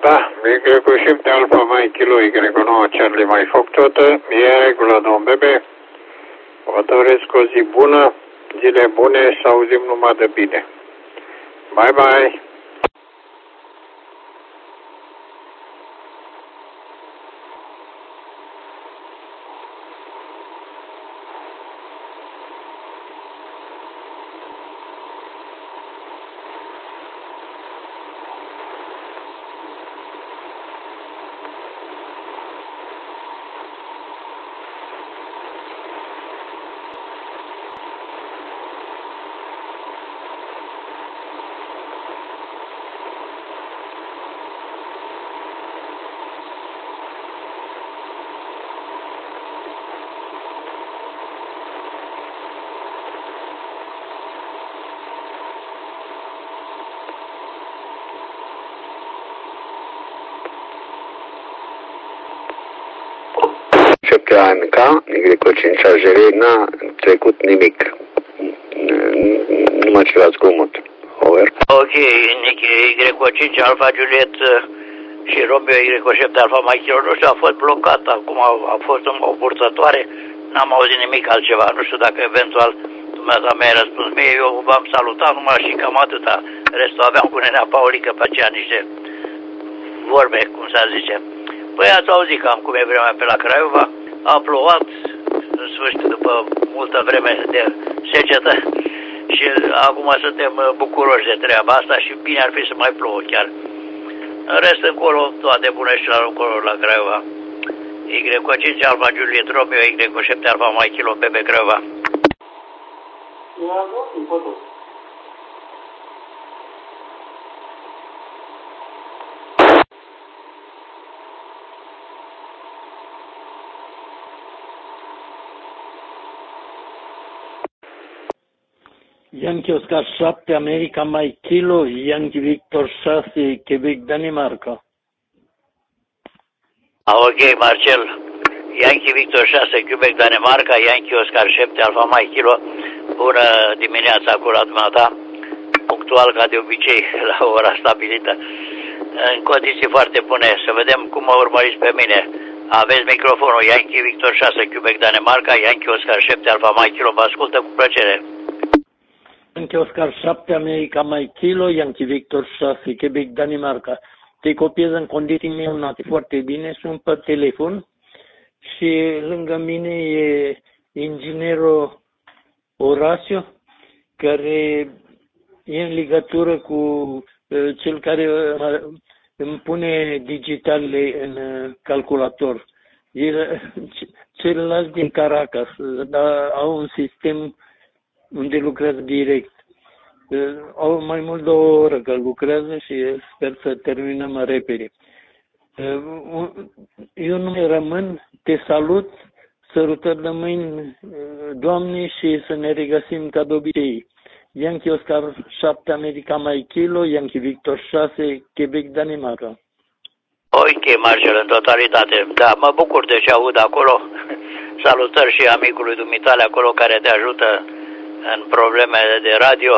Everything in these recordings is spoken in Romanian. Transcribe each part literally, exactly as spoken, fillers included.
Da, Y cu shift alfa mai kilo, Y cu nouă Charlie mai foc totă, e regulă, domn bebe. Vă doresc o zi bună, zile bune, să auzim numai de bine. Bye, bye! șapte A M K, Y cu cinci Algerie, n-a trecut nimic. Numai ceva zgomot. Over. Ok, Y cu cinci Alfa Juliet și Romeo Y cu șapte Alfa Mike, nu știu, a fost blocat, acum a, a fost o purtătoare, n-am auzit nimic altceva, nu știu dacă eventual dumneavoastră mi-ai răspuns mie, eu v-am salutat numai și cam atâta, restul aveam cu nenea Paulică pe aceea niște vorbe, cum să zice. Păi ați auzit cam cum e vremea pe la Craiova, a plouat, în sfârșit, după multă vreme de secetă și acum suntem bucuroși de treaba asta și bine ar fi să mai plouă chiar. În rest, încolo, toate bune și la încolo la Craiova. Y cu cinci Alfa Juliet Romeo, Y cu șapte Alfa Mike Kilo, Bebe Craiova. Yankee Oscar șapte, America Mike Kilo, Yankee Victor șase, Quebec, Danemarca. Ok, Marcel. Yankee Victor șase, Quebec, Danemarca, Yankee Oscar șapte, Alfa Mike Kilo. Bună dimineața cu la dumneata. Punctual ca de obicei, la ora stabilită. În condiții foarte bune. Să vedem cum mă urmăriți pe mine. Aveți microfonul Yankee Victor șase, Quebec, Danemarca, Yankee Oscar șapte, Alfa Mike Kilo. Vă ascultă cu plăcere. Yankee Oscar șapte, America Mike Kilo, Yankee Victor șase, Quebec, Danemarca. Te copiez în condiții minunate, foarte bine, sunt pe telefon și lângă mine e inginerul Oracio, care e în legătură cu uh, cel care uh, îmi pune digitalele în uh, calculator. El, celălalt din Caracas, dar au un sistem unde lucrează direct. Au mai mult de o oră că lucrează și sper să terminăm repede. Eu nu mai rămân, te salut, sărutări de mâini, Doamne, și să ne regăsim ca de obicei. Yankee Oscar șapte, America Mike Kilo, Yankee Victor șase, Quebec, Danemarca. Ok, Marcel, în totalitate. Da, mă bucur de ce aud acolo. Salutări și amicului dumitale acolo care te ajută în probleme de radio,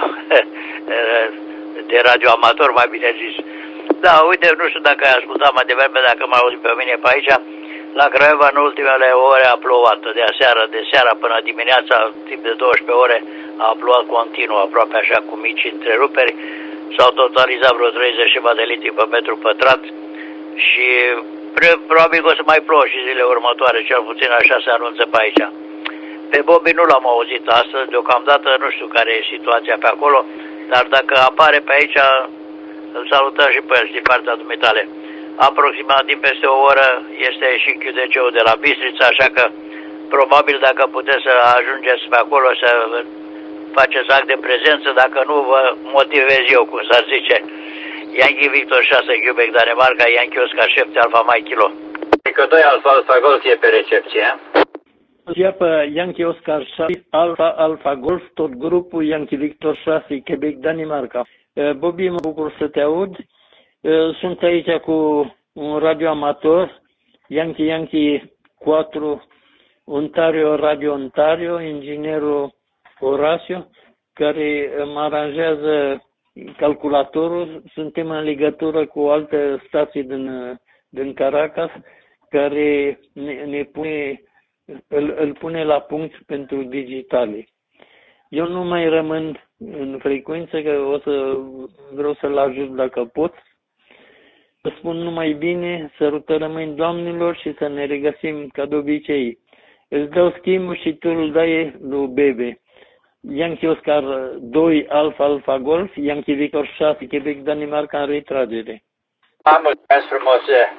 de radio amator, mai bine zis. Da, uite, nu știu dacă ai ascultat mai devreme, dacă m-ai auzit pe mine pe aici, la Craiova în ultimele ore a plouat, de aseară, de seara până dimineața, timp de douăsprezece ore, a plouat continuu, aproape așa cu mici întreruperi, s-au totalizat vreo treizeci și ceva de litri pe metru pătrat și probabil că o să mai plouă și zilele următoare, cel puțin așa se anunță pe aici. Pe Bobby nu l-am auzit astăzi, deocamdată nu știu care e situația pe acolo, dar dacă apare pe aici, îl salutăm și pe el din partea dumitale. Aproximativ peste o oră este și Q D C-ul de la Bistrița, așa că probabil dacă puteți să ajungeți pe acolo să faceți act de prezență, dacă nu vă motivez eu, cum s-ar zice. Yankee Victor șase, Quebec, Danemarca, Yankee Oscar șapte, Alfa Mike Kilo. Adică doi Alfa Alfa Golf e pe recepție. Ia pe Yankee Oscar șase, Alfa Alfa Golf, tot grupul Yankee Victor șase, Quebec, Danemarca. Bobby, mă bucur să te aud. Sunt aici cu un radio amator, Yankee Yankee patru, Ontario Radio Ontario, inginerul Oracio, care îmi aranjează calculatorul, suntem în legătură cu o altă stație din, din Caracas care ne, ne pune, îl, îl pune la punct pentru digitale. Eu nu mai rămân în frecvență, că o să vreau să-l ajut dacă pot. Vă spun numai bine, sărută rămâni doamnelor și să ne regăsim ca de obicei. Îți dau schimbul și tu îl dai lui Bebe. Yankee Oscar doi Alfa Alfa Golf, Yankee Victor șase Quebec Danemarca în retragere. Am mulțumesc frumos.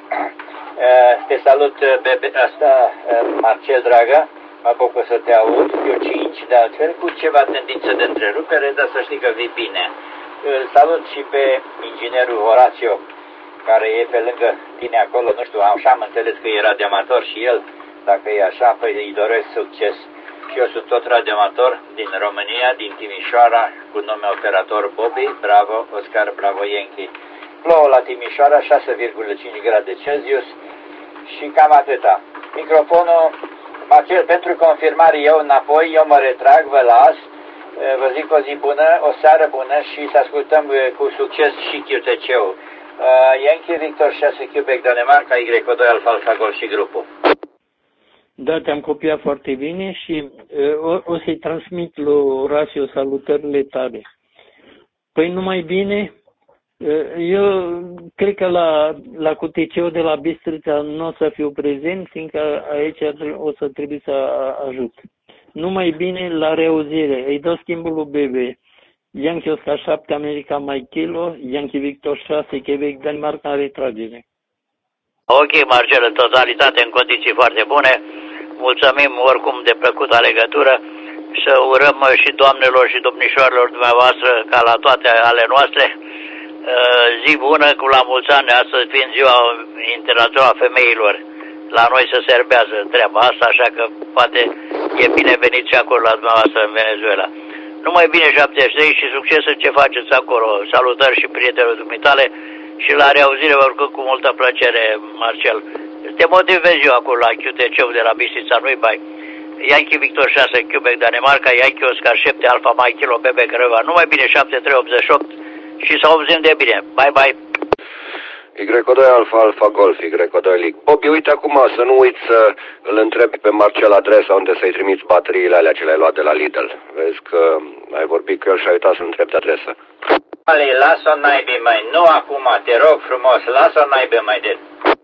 Te salut, Bebe, asta, Marcel, dragă. Mă bucur să te aud. Eu cinci, de altfel, cu ceva tendință de întrerupere, dar să știi că vii bine. Îl salut și pe inginerul Horacio, care e pe lângă tine acolo. Nu știu, așa am înțeles că e radioamator și el. Dacă e așa, păi îi doresc succes. Și eu sunt tot radioamator din România, din Timișoara, cu nume operator Bobby. Bravo, Oscar, bravo, Yankee. Plouă la Timișoara, șase virgulă cinci grade Celsius și cam atâta. Microfonul, Marcel, pentru confirmare eu înapoi, eu mă retrag, vă las, vă zic o zi bună, o seară bună și să ascultăm cu succes și Q T C-ul. Uh, Yankee Victor șase Quebec Danemarca, Y doi Alfa Alfa Golf și grupul. Da, te-am copiat foarte bine și uh, o, o să-i transmit lui Horacio salutările tale. Păi numai bine, uh, eu cred că la, la Q T C-ul de la Bistrița nu o să fiu prezent, fiindcă aici o să trebuie să ajut. Numai bine, la reauzire. Îi dau schimbul lui Bebe. Yankee Oscar șapte America Mike Kilo, Yankee Victor șase Quebec Danemarca în retragere. Ok, Marcel, în totalitate, în condiții foarte bune. Mulțumim oricum de plăcută legătură. Să urăm și doamnelor și domnișoarelor dumneavoastră, ca la toate ale noastre, zi bună, cu la mulți ani, astăzi fiind ziua internațională a femeilor. La noi se serbează treaba asta, așa că poate e binevenit și acolo la dumneavoastră în Venezuela. Numai bine șaptezeci și trei și succes în ce faceți acolo. Salutări și prietenilor dumitale și la reauzire oricum cu multă plăcere, Marcel. Te motivez eu acolo la Q T C-ul de la Bistrița, nu-i bai. Yankee Victor șase Quebec Danemarca, Yankee Oscar șapte Alfa Mike Kilo Bebe Crăva. Numai bine șapte trei optzeci și opt și să auzim de bine. Bye bye. Y doi Alfa Alfa Golf, Y doi League. Bobby, uite acum să nu uiți să îl întrebi pe Marcel adresa unde să-i trimiți bateriile alea ce le-ai luat de la Lidl. Vezi că ai vorbit cu el și ai uitat să întrebi adresa. Ale, las-o naibii mai, nu acum, te rog frumos, las-o naibii mai de...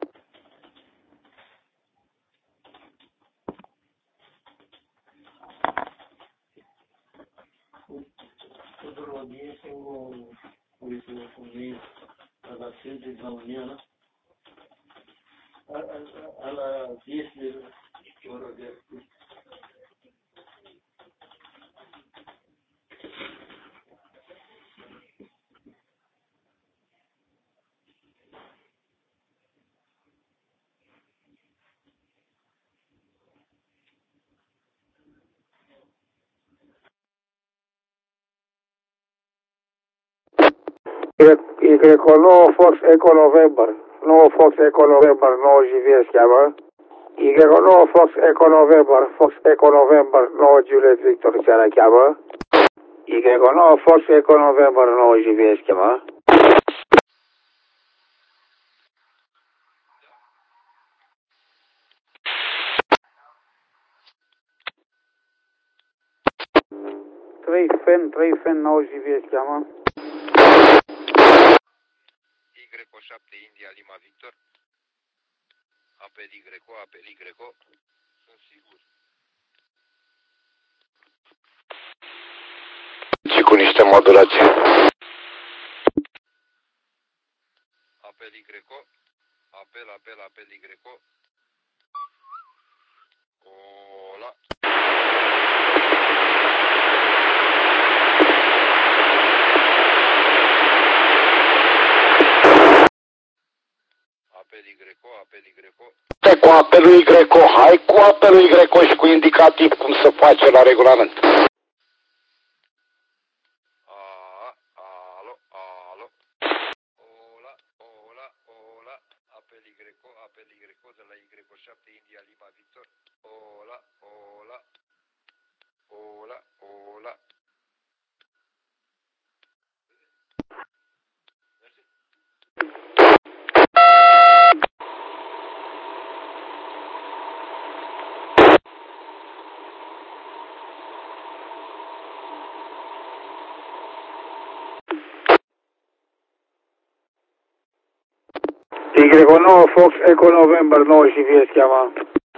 a las seis de la mañana, a, a, a las diez de la hora de Y nouă Fox Eco November, nouă Fox Eco November, nouă Juliet se cheamă. Y nouă Fox Eco November, Fox Eco November, nouă Juliet Victor se cheamă. Y nouă Fox Eco November, nouă Juliet se cheamă. trei Fen, trei Fen, nouă Juliet se cheamă. Y șapte India Lima Victor, Apel Y, Apel Y, sunt sigur. Și cu niște modulații. Apel Y, apel, apel, apel Y, Ola. Apel Y, apel Y. Te cu apelul Y, hai cu apelul Y și cu indicativ cum se face la regulament. A, alo, alo. Ola, ola, ola. Apel Y, apel Y de la Y șapte India Lima Victor. Ola, ola. Ola, ola. Y nouă Fox Eco November nouă și fie schema.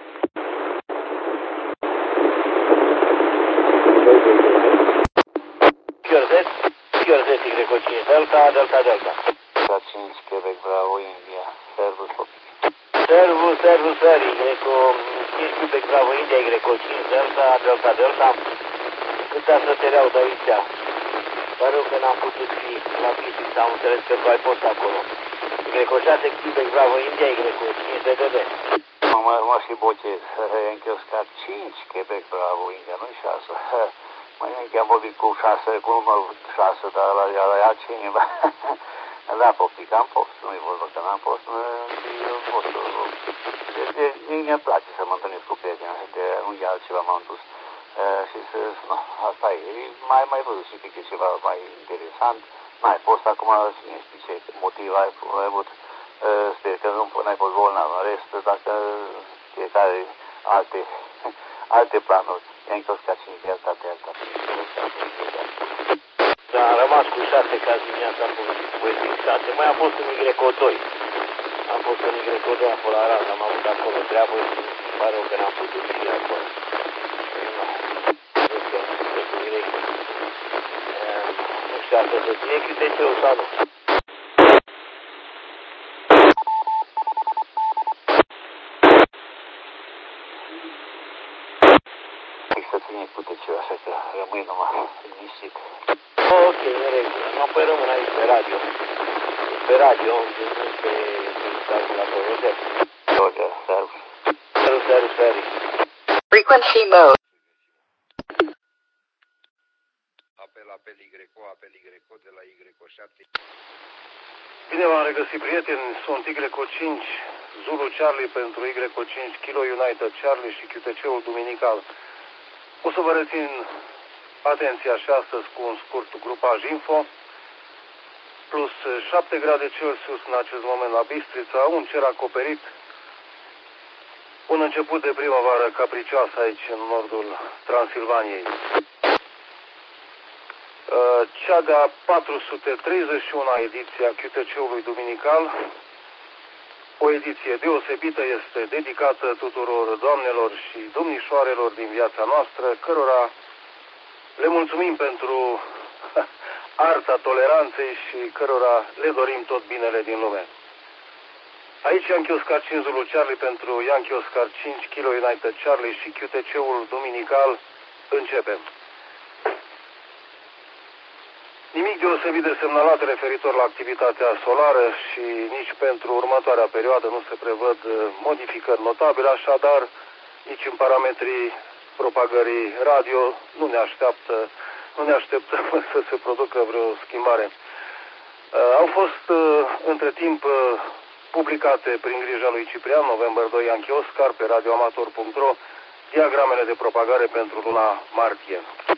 Chiordez, Chiordez Y cinci Delta, Delta, Delta. cinci Quebec Bravo India. Servus, copii. Servus, servus, sir. Y cinci Quebec Bravo India, Y cinci Delta, Delta, Delta. Câtea sătere au de aici. Pare că n-am putut fi la Bistrița, am înțeles că tu ai fost acolo. Y șase Quebec Bravo India, Y cinci D D D. Mă, mă și botez. Yankee Oscar cinci Quebec Bravo India, nu șase. Mai înainte am vorbit cu șase, cu numărul șase, dar la, la, la cineva. Da, poftic, am fost, nu-i vorba că n-am fost, eu fost, mi-e place să mă întâlnesc cu prietenii, de unde altceva m-am dus și să, no, asta e, mai, mai văzut și că e ceva mai interesant, n-ai fost acum, cine știi ce motiv ai, ai avut, sper că nu n-ai fost bolnav, în rest, dacă fiecare alte, alte planuri, Yankee Oscar cinci Delta, Delta, Da, am rămas cu șase ca dimineața am fost șase. Mai am fost în Y doi. Am fost în Y doi acolo la Raz, am avut acolo treabă și îmi pare că n-am putut fi acolo. Nu știu, nu știu direct. Nu știu, asta să ține Q T C-ul sau nu? Să ține Q T C-ul, așa că rămâi numai liniștit. Ok, în regulă. Nu, păi rămân aici pe radio. Pe radio, unde nu se instalează la Roger. Roger, servus. Servus, servus, servus. Frequency mode. Apel, apel, Y, apel, Y, de la Y șapte. Bine v-am regăsit, prieteni. Sunt Y cinci, Zulu Charlie pentru Y cinci, Kilo United Charlie și Q T C-ul duminical. O să vă rețin atenția și astăzi cu un scurt grupaj info. Plus șapte grade Celsius în acest moment la Bistrița, un cer acoperit. Un început de primăvară capricioasă aici în nordul Transilvaniei. Cea de-a patru sute treizeci și una ediție a Q T C-ului duminical, o ediție deosebită, este dedicată tuturor doamnelor și domnișoarelor din viața noastră, cărora le mulțumim pentru arta toleranței și cărora le dorim tot binele din lume. Aici Yankee Oscar cinci Zulu Charlie pentru Yankee Oscar cinci Kilo United Charlie și Q T C-ul duminical. Începem. Nimic deosebit de semnalat referitor la activitatea solară și nici pentru următoarea perioadă nu se prevăd modificări notabile, așadar nici în parametrii propagării radio nu ne așteaptă, nu ne așteptăm să se producă vreo schimbare. Au fost între timp publicate prin grija lui Ciprian, November doi Yankee Oscar, pe radioamator punct ro, diagramele de propagare pentru luna martie.